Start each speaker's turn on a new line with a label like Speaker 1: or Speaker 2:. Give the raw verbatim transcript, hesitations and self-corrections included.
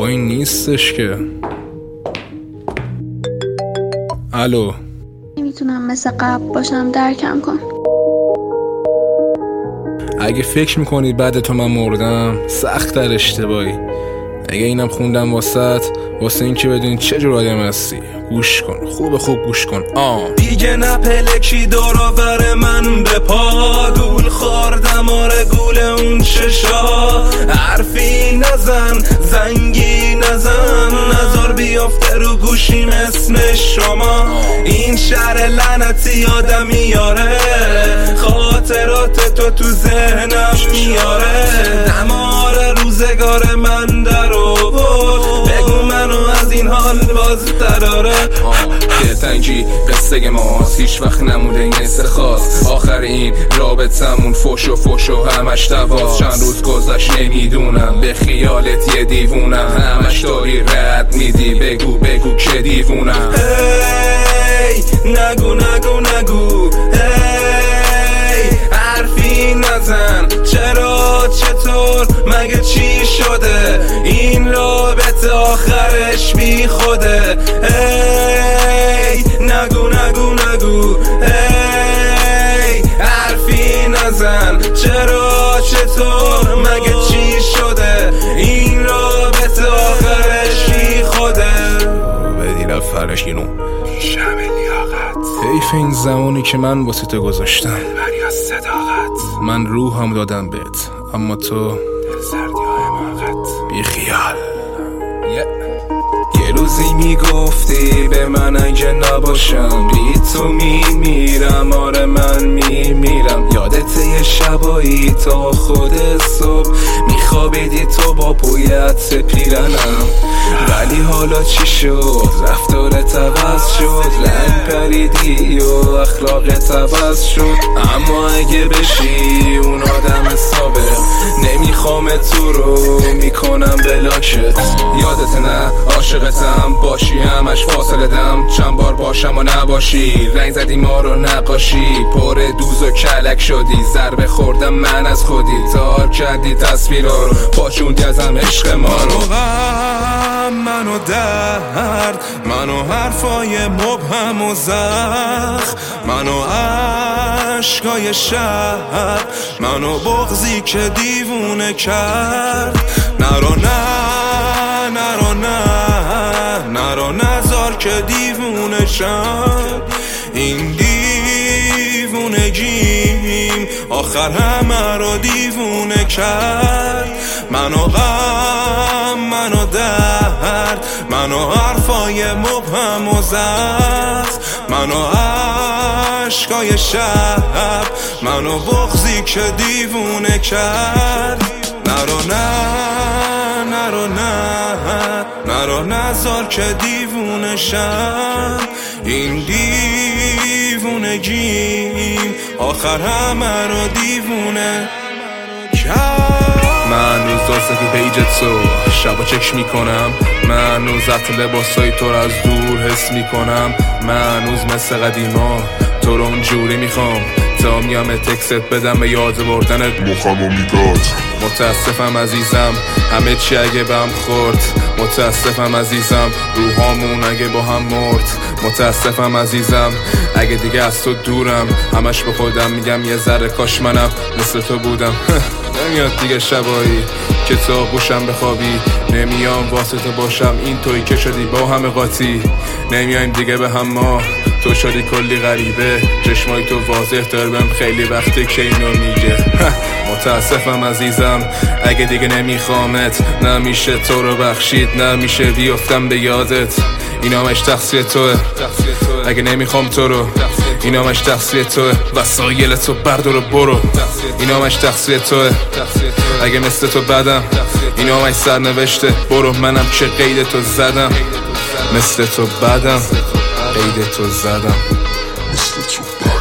Speaker 1: بابا این نیستش که. الو،
Speaker 2: نمیتونم مثل قبل باشم، درکم کن.
Speaker 1: اگه فکر میکنی بعد تو من مردم سخت در اشتباهی. اگه اینم خوندم واسط واسه این که بدونی چه جور آدم هستی. گوش کن، خوب خوب گوش کن. آه
Speaker 3: دیگه نپلکی دورآور من به پا، گول خوردم آره گول اون چشا. حرفی نزن زنگی نزن، نظر بیافته رو گوشیم اسم شما. این شهر لعنتی آدم میاره، خاطرات تو تو ذهنم میاره. دمار روزگار من در آورد، بگو منو از این حال باز دراره.
Speaker 1: دلتنگی قصه ماست، هیچ وقت نموده این حس خاص. آخر این رابطمون فوش و فوش و همش دواست. چند روز گذشت نمیدونم به خیالت یه دیوونم، همش داری رد میدی بگو بگو که دیوونم.
Speaker 3: هی نگو نگو نگو، هی حرفی نزن، چرا چطور مگه چی شده؟ این رابطه آخرش بی خوده. هی نگو نگو نگو، هی حرفی نزن، چرا چطور مگه چی شده؟ این رابطه آخرش بی خوده.
Speaker 1: بدی رفرش اینو
Speaker 3: شب لیاقت،
Speaker 1: حیف این زمانی که من واسه تو گذاشتم.
Speaker 3: دلبری از صداقت،
Speaker 1: من روحم دادم بهت اما تو
Speaker 3: دل سردی های حماقت.
Speaker 1: بی خیال.
Speaker 3: یه روزی میگفتی به من اگه نباشم بی تو میمیرم، آره من میمیرم. یادت یه شبایی تا خود صبح میخوابیدی تو با پویت پیرنم. ولی حالا چی شد؟ رفتارت عوض شد، رنگ پریدی و اخلاقت عوض شد. اما اگه بشی اون آدم سابق نمیخوام تو رو میکنم بلاکت. یادت نه عاشقتم باشی همش فاصله دم، چند بار باشم و نباشی. رنگ زدی ما رو نقاشی، پر دوز و کلک شدی. ضربه خوردم من از خودی، تار کردی تصویرها رو، پاچوندی ازم عشق ما رو. منو درد، منو حرفای مبهم و زخم، منو عشقای شب، منو بغضی که دیوونه کرد. نرو نه نرو نه نرو نزار که دیوونه شم. این دیوونگیم آخر همه رو دیوونه کرد. منو غم، منو درد، منو حرفای مبهم و زخم، منو عشقای شب، منو بغضی که دیوونه کرد. نرو نه نرو نه نرو نزار که دیوونه شم. این دیوونگیم آخر همه رو دیوونه کرد.
Speaker 1: من روز داستکی پیجت تو شبا چک میکنم، من روز زفت لباسای تو رو از دور حس میکنم. من روز مثل قدیما تو رو اونجوری میخوام، تا میام تکست بدم به یاد بردنت
Speaker 4: مخم و میگاد.
Speaker 1: متاسفم عزیزم همه چی اگه بهم خورد، متاسفم عزیزم روحامون اگه با هم مرد. متاسفم عزیزم اگه دیگه از تو دورم، همش به خودم میگم یه ذره کاش منم مثل تو بودم. نمیاد دیگه شبایی که تو گوشم بخوابی، نمیام واسه تو باشم این تویی که شدی با همه قاطی. نمیایم دیگه به هم ما، تو شدی کلی غریبه، چشمای تو واضح دارم خیلی وقتی که اینو میگه. متاسفم عزیزم اگه دیگه نمیخوامت، نمیشه تو رو بخشید، نمیشه بیفتم به یادت. اینامش تقصیر توه اگه نمیخوام تو رو، اینامش تقصیر توه وسایل تو بردار و برو. اینامش تقصیر توه اگه مثل تو بدم، اینامش سرنوشته برو. منم که قید تو زدم، مثل تو بدم قید تو زدم،
Speaker 4: مثل تو بدم.